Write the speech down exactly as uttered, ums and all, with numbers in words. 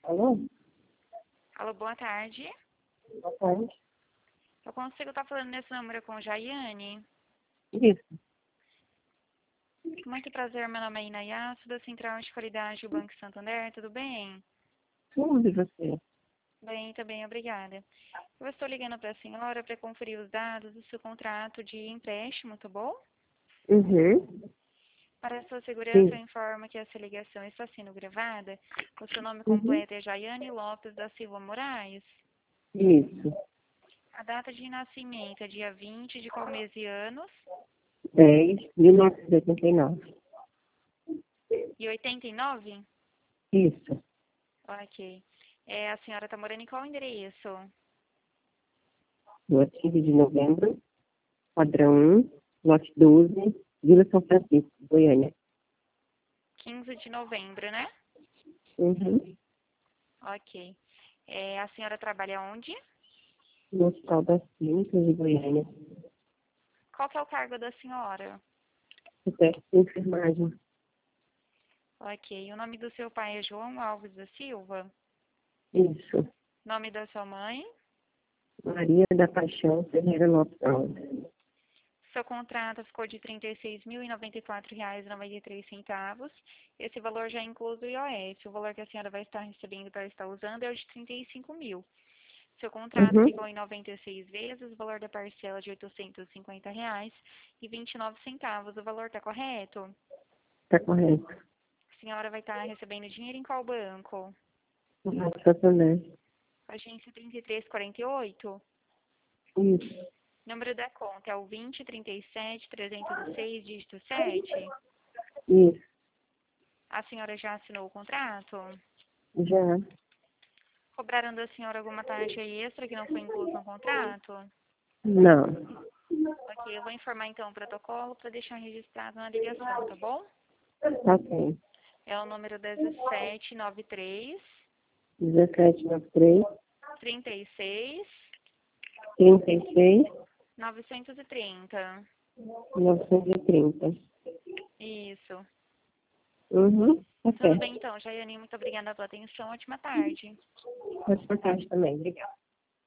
Alô? Alô, boa tarde. Boa tarde. Eu consigo estar falando nesse número com Jaiane? Isso. Muito prazer, meu nome é Inayasu, da Central de Qualidade do Banco Santander, tudo bem? Tudo e você? Bem, também, obrigada. Eu estou ligando para a senhora para conferir os dados do seu contrato de empréstimo, tá bom? Uhum. Para a sua segurança, eu Sim. informo que essa ligação está sendo gravada. O seu nome Uhum. completo é Jaiane Lopes da Silva Moraes. Isso. A data de nascimento é dia vinte de qual mês e anos? dez de mil novecentos e oitenta e nove. E oitenta e nove? Isso. Ok. É, a senhora está morando em qual endereço? Rua quinze de novembro, padrão um, lote doze, Vila São Francisco, Goiânia. quinze de novembro, né? Uhum. Ok. É, a senhora trabalha onde? No Hospital das Clínicas de Goiânia. Qual que é o cargo da senhora? Processo de enfermagem. Ok. O nome do seu pai é João Alves da Silva? Isso. Nome da sua mãe? Maria da Paixão Ferreira Lopes Alves. Seu contrato ficou de trinta e seis mil e noventa e quatro reais e noventa e três centavos. Esse valor já é incluso o I O S. O valor que a senhora vai estar recebendo para estar usando é o de trinta e cinco mil. Seu contrato Uhum. ficou em noventa e seis vezes, o valor da parcela de oitocentos e cinquenta reais e vinte e nove centavos. O valor está correto? Tá correto. A senhora vai estar recebendo dinheiro em qual banco? Banco Santander. Agência trinta e três quarenta e oito? Isso. Número da conta é o vinte, trinta e sete, trezentos e seis, dígito sete? Isso. A senhora já assinou o contrato? Já. Cobraram da senhora alguma taxa extra que não foi incluso no contrato? Não. Ok, eu vou informar então o protocolo para deixar registrado na ligação, tá bom? Tá ok. É o número dezessete noventa e três, dezessete noventa e três, trinta e seis, trinta e seis, novecentos e trinta. novecentos e trinta. Isso. Uhum. Tá Tudo certo. bem então, Jaiane, muito obrigada pela atenção. Ótima tarde. Pode botar também. Obrigada.